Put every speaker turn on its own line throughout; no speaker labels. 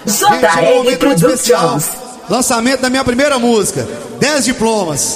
JR Productions.
Lançamento da minha primeira música, 10 diplomas.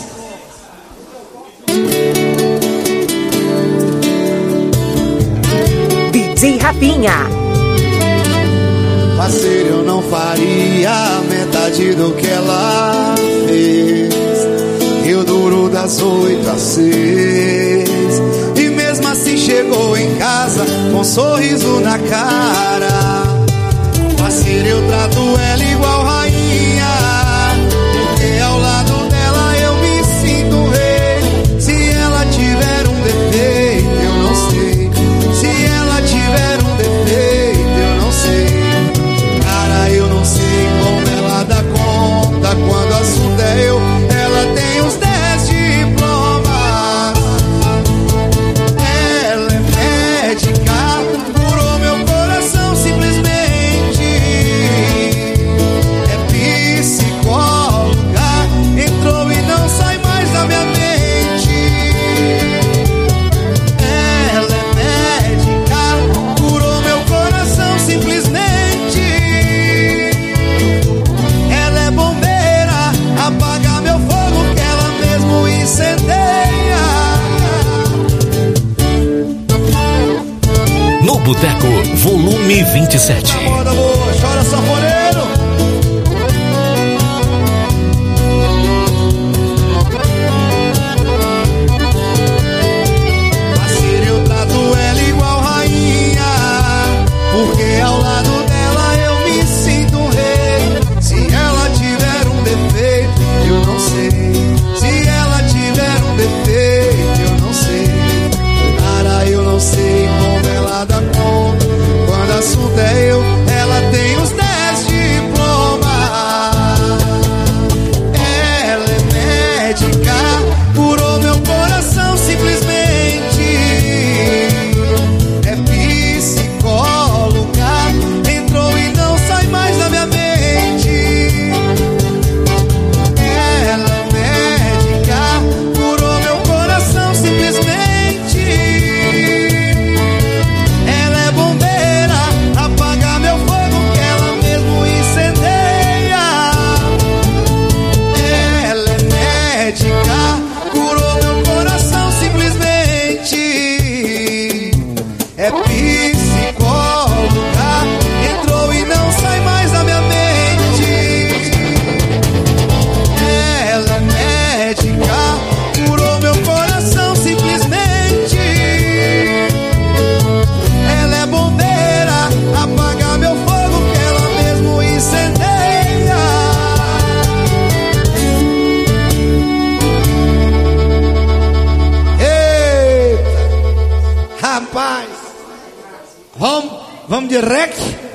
DJ Rafinha.
Parceiro, eu não faria metade do que ela fez. Eu duro das 8 às 6. E mesmo assim chegou em casa com um sorriso na cara. Parceiro, eu trato ela igual rainha, porque ao lado dela eu me sinto rei. Se ela tiver um defeito, eu não sei. Se ela tiver um defeito, eu não sei. Cara, eu não sei como ela dá conta. Quando o assunto é eu, ela tem uns 10 diplomas. Ela é médica, curou meu coração simplesmente. É psicóloga, entrou e não sai mais da minha mente. Ela é médica, curou meu coração simplesmente. Ela é bombeira, apaga meu fogo que ela mesmo incendeia.
No Boteco, volume 27.
A moda boa, chora sanfoneiro. Parceiro, eu trato ela igual rainha, porque ao lado dela eu me sinto um rei. Se ela tiver um defeito, eu não sei. Se ela tiver um defeito, eu não sei. Cara, eu não sei como ela dá conta. Quando o assunto é eu, ela tem uns 10 diplomas. Ela é médica, curou meu coração simplesmente. É psicóloga, entrou e não sai mais da minha mente. Ela é médica, curou meu coração simplesmente. Ela é bombeira, apaga meu fogo que ela mesmo incendeia. Ela é médica, curou meu coração simplesmente. É psicóloga, entrou e não sai mais da minha mente. Ela é médica, curou meu coração simplesmente. Ela é bombeira, apaga meu fogo que ela mesmo incendeia. Eita, rapaz, vamos de rec?